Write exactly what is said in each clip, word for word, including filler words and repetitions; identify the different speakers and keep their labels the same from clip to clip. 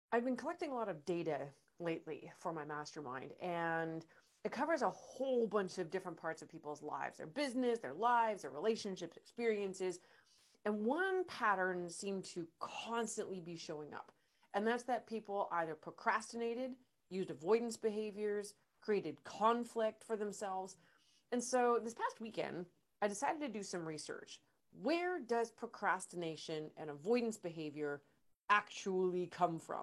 Speaker 1: I've been collecting a lot of data lately for my mastermind, and it covers a whole bunch of different parts of people's lives, their business, their lives, their relationships, experiences. And one pattern seemed to constantly be showing up. And that's that people either procrastinated, used avoidance behaviors, created conflict for themselves. And so this past weekend, I decided to do some research. Where does procrastination and avoidance behavior actually come from?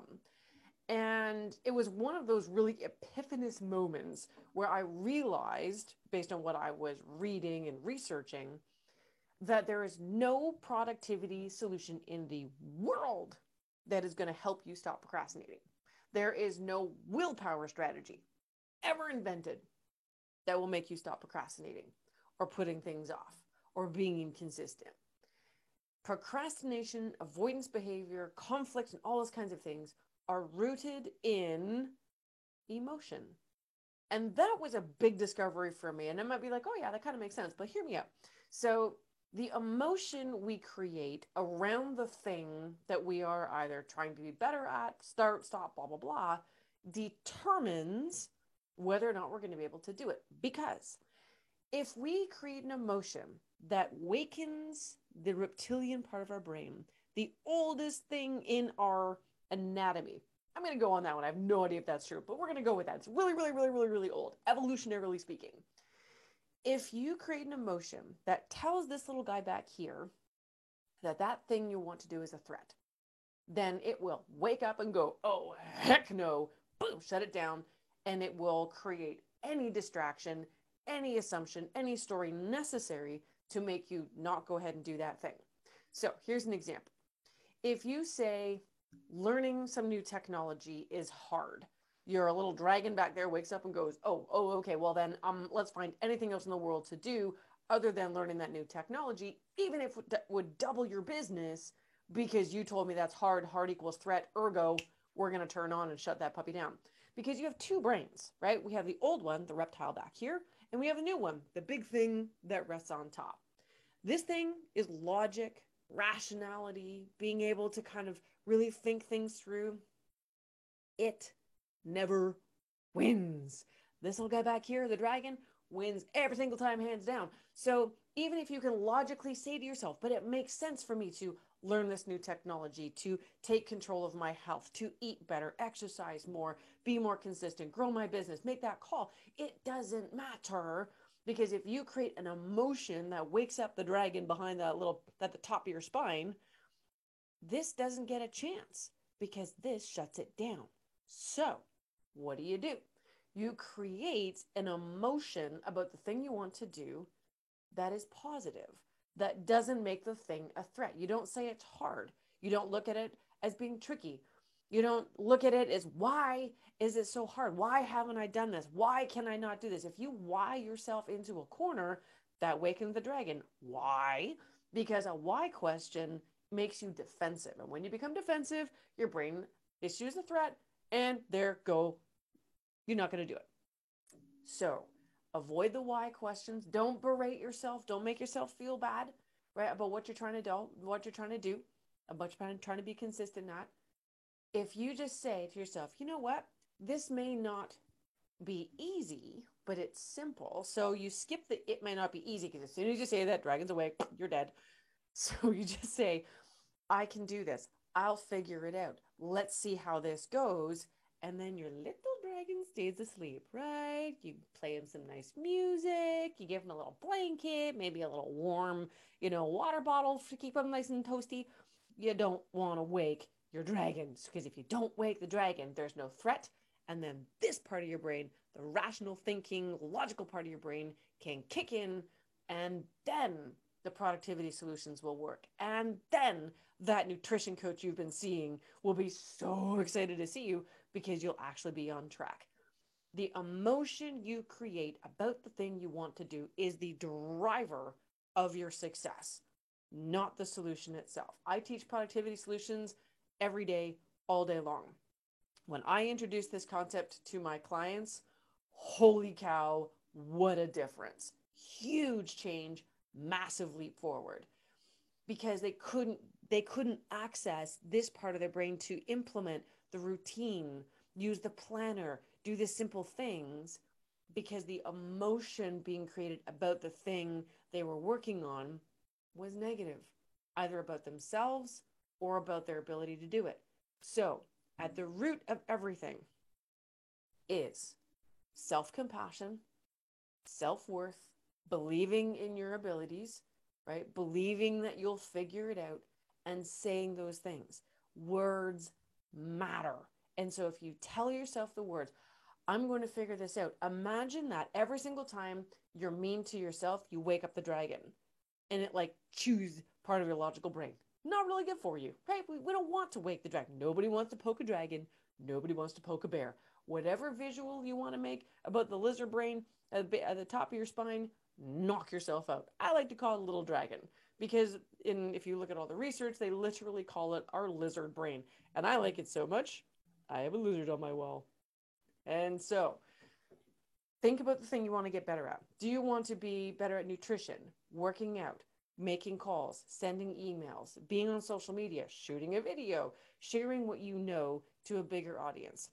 Speaker 1: And it was one of those really epiphanous moments where I realized, based on what I was reading and researching, that there is no productivity solution in the world that is going to help you stop procrastinating. There is no willpower strategy ever invented that will make you stop procrastinating or putting things off or being inconsistent. Procrastination, avoidance behavior, conflict, and all those kinds of things are rooted in emotion. And that was a big discovery for me. And it might be like, oh, yeah, that kind of makes sense. But hear me out. So, the emotion we create around the thing that we are either trying to be better at, start, stop, blah, blah, blah, determines whether or not we're going to be able to do it. Because if we create an emotion that wakens the reptilian part of our brain, the oldest thing in our anatomy, I'm going to go on that one. I have no idea if that's true, but we're going to go with that. It's really, really, really, really, really old, evolutionarily speaking. If you create an emotion that tells this little guy back here that that thing you want to do is a threat, then it will wake up and go, oh, heck no, boom, shut it down. And it will create any distraction, any assumption, any story necessary to make you not go ahead and do that thing. So here's an example. If you say learning some new technology is hard, your little dragon back there wakes up and goes, oh, oh, okay, well then um, let's find anything else in the world to do other than learning that new technology, even if it would double your business because you told me that's hard, hard equals threat, ergo, we're going to turn on and shut that puppy down. Because you have two brains, right? We have the old one, the reptile back here, and we have the new one, the big thing that rests on top. This thing is logic, rationality, being able to kind of really think things through. It never wins. This little guy back here, the dragon, wins every single time, hands down. So even if you can logically say to yourself, but it makes sense for me to learn this new technology, to take control of my health, to eat better, exercise more, be more consistent, grow my business, make that call, it doesn't matter. Because if you create an emotion that wakes up the dragon behind that little, at the top of your spine, this doesn't get a chance because this shuts it down. So, what do you do? You create an emotion about the thing you want to do that is positive, that doesn't make the thing a threat. You don't say it's hard. You don't look at it as being tricky. You don't look at it as why is it so hard? Why haven't I done this? Why can I not do this? If you why yourself into a corner, that wakens the dragon. Why? Because a why question makes you defensive. And when you become defensive, your brain issues a threat, and there go. You're not going to do it. So avoid the why questions. Don't berate yourself. Don't make yourself feel bad, right? About what you're trying to do, what you're trying to do, about trying, trying to be consistent at. If you just say to yourself, you know what? This may not be easy, but it's simple. So you skip the it may not be easy because as soon as you say that, dragon's awake, you're dead. So you just say, I can do this. I'll figure it out. Let's see how this goes. And then your little dragon stays asleep, right? You play him some nice music. You give him a little blanket, maybe a little warm, you know, water bottle to keep him nice and toasty. You don't want to wake your dragons because if you don't wake the dragon, there's no threat. And then this part of your brain, the rational thinking, logical part of your brain, can kick in. And then the productivity solutions will work. And then that nutrition coach you've been seeing will be so excited to see you because you'll actually be on track. The emotion you create about the thing you want to do is the driver of your success, not the solution itself. I teach productivity solutions every day, all day long. When I introduce this concept to my clients, holy cow, what a difference. Huge change, massive leap forward because they couldn't they couldn't access this part of their brain to implement the routine, use the planner, do the simple things, because the emotion being created about the thing they were working on was negative, either about themselves or about their ability to do it. So, at the root of everything is self compassion, self worth, believing in your abilities, right? Believing that you'll figure it out and saying those things. Words matter. And so if you tell yourself the words, I'm going to figure this out. Imagine that every single time you're mean to yourself, you wake up the dragon and it like chews part of your logical brain. Not really good for you, right? We, we don't want to wake the dragon. Nobody wants to poke a dragon. Nobody wants to poke a bear. Whatever visual you want to make about the lizard brain at the, at the top of your spine, knock yourself out. I like to call it a little dragon because in if you look at all the research, they literally call it our lizard brain. And I like it so much, I have a lizard on my wall. And so think about the thing you want to get better at. Do you want to be better at nutrition, working out, making calls, sending emails, being on social media, shooting a video, sharing what you know to a bigger audience?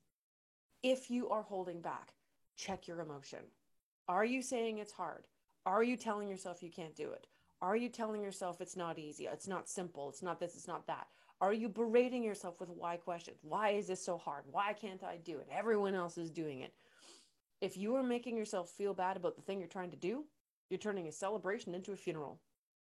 Speaker 1: If you are holding back, check your emotion. Are you saying it's hard? Are you telling yourself you can't do it? Are you telling yourself it's not easy? It's not simple. It's not this, it's not that. Are you berating yourself with why questions? Why is this so hard? Why can't I do it? Everyone else is doing it. If you are making yourself feel bad about the thing you're trying to do, you're turning a celebration into a funeral.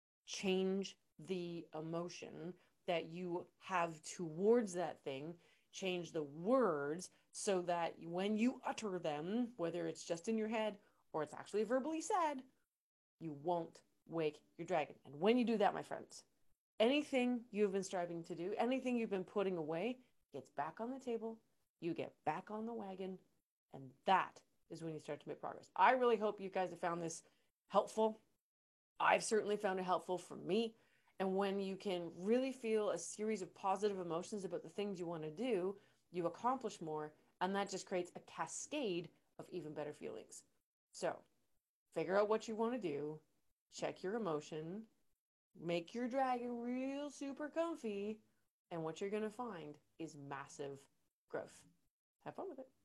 Speaker 1: Change the emotion that you have towards that thing. Change the words so that when you utter them, whether it's just in your head or it's actually verbally said, you won't wake your dragon. And when you do that, my friends, anything you've been striving to do, anything you've been putting away, gets back on the table, you get back on the wagon, and that is when you start to make progress. I really hope you guys have found this helpful. I've certainly found it helpful for me. And when you can really feel a series of positive emotions about the things you want to do, you accomplish more, and that just creates a cascade of even better feelings. So figure out what you want to do, check your emotion, make your dragon real super comfy, and what you're going to find is massive growth. Have fun with it.